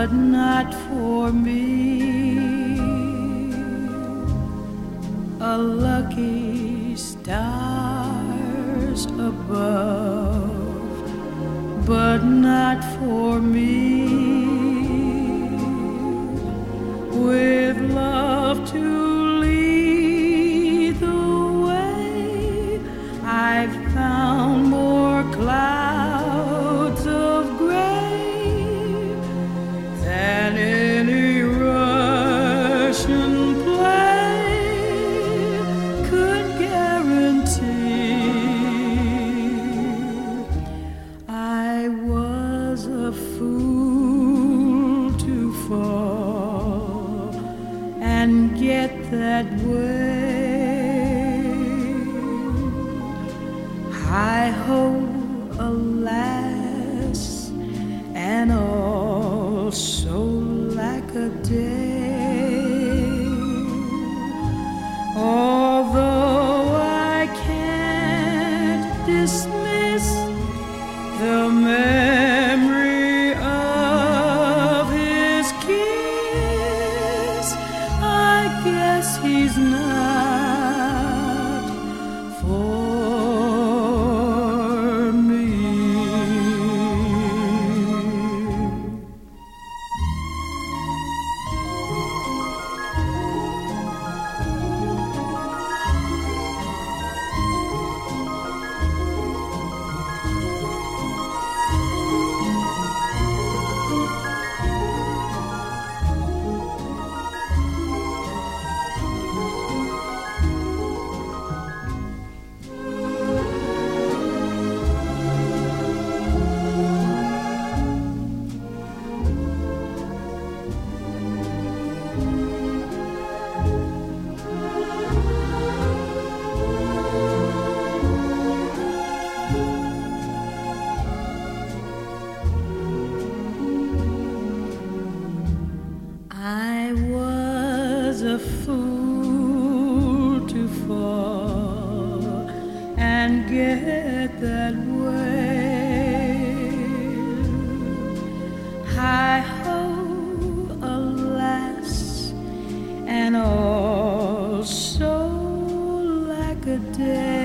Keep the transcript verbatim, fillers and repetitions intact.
but not for me. A lucky stars above, but not for me. With love to lead the way, I've found more clouds of gray than any Russian play could guarantee. I was a fool to fall and get that way. Hi-ho, alas, and all so like a day. Although I can't dismiss the memory of his kiss, I guess he's not for me. I was a fool to fall and get that way. Hi-ho, alas, and all so like a day.